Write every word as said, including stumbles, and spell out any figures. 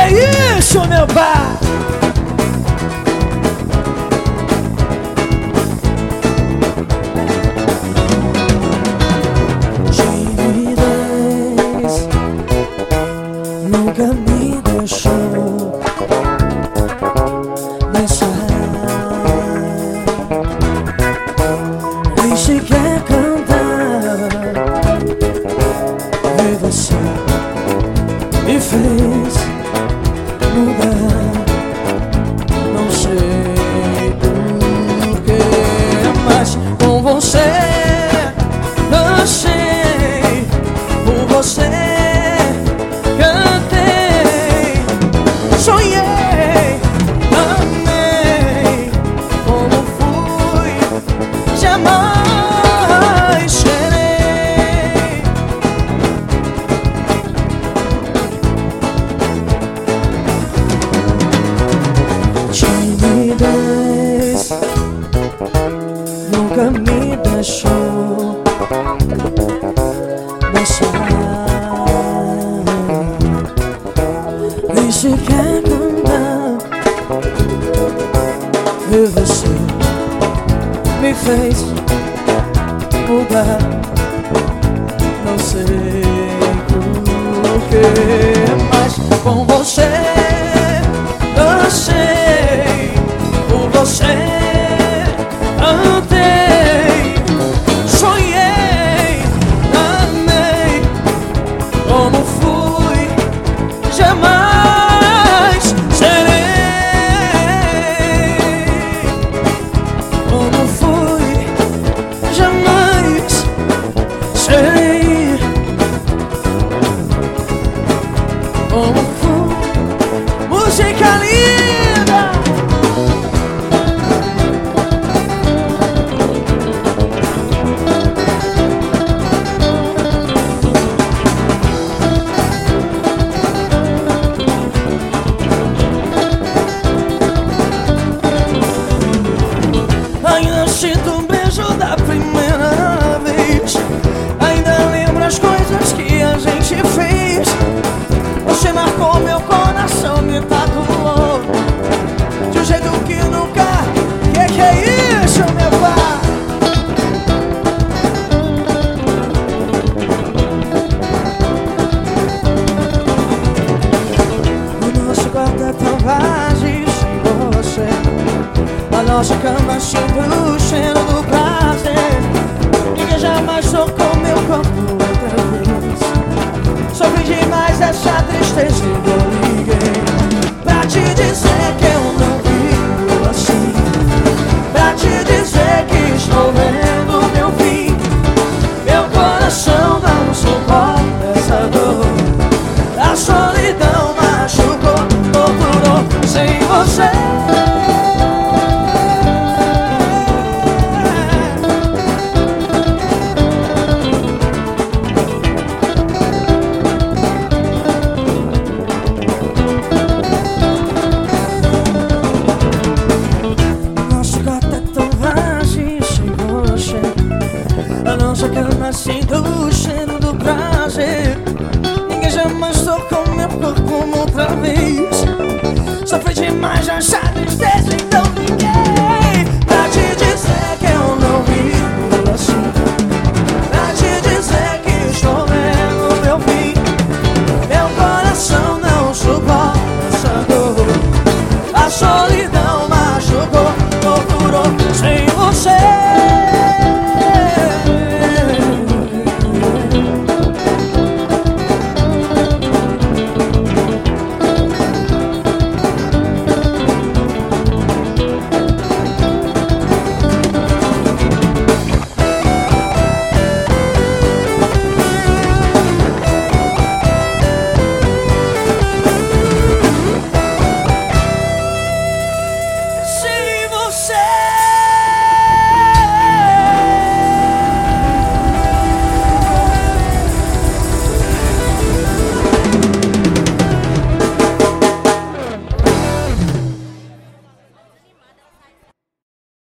é isso, meu pai? Timidez nunca me deixou dançar, nem sequer cantar. E você me fez mudar, não sei porquê, mas com você dancei, por você cantei, sonhei, amei, como fui, jamais serei. Timidez nunca me deixou dançar, nem sequer cantar. E você me fez mudar, não sei porquê, mas com você dancei, por você andei, sonhei, amei, como fui, jamais serei. Como fui, jamais serei. Como fui, música linda. Ainda sinto um beijo da primeira vez, ainda lembro as coisas que a gente fez. Você marcou meu coração, me tatuou de um jeito que nunca. Que que é isso, meu pai? O nosso quarto é tão vazio sem você, a nossa cama sinto o cheiro do prazer. Ninguém jamais tocou meu corpo outra vez. Sofri demais essa tristeza e eu liguei pra te dizer que eu não vivo assim, pra te dizer que estou vendo meu fim. Meu coração não suporta essa dor, a solidão machucou, torturou sem você. Sinto o cheiro do prazer. Ninguém jamais tocou meu corpo outra vez. Sofri demais, já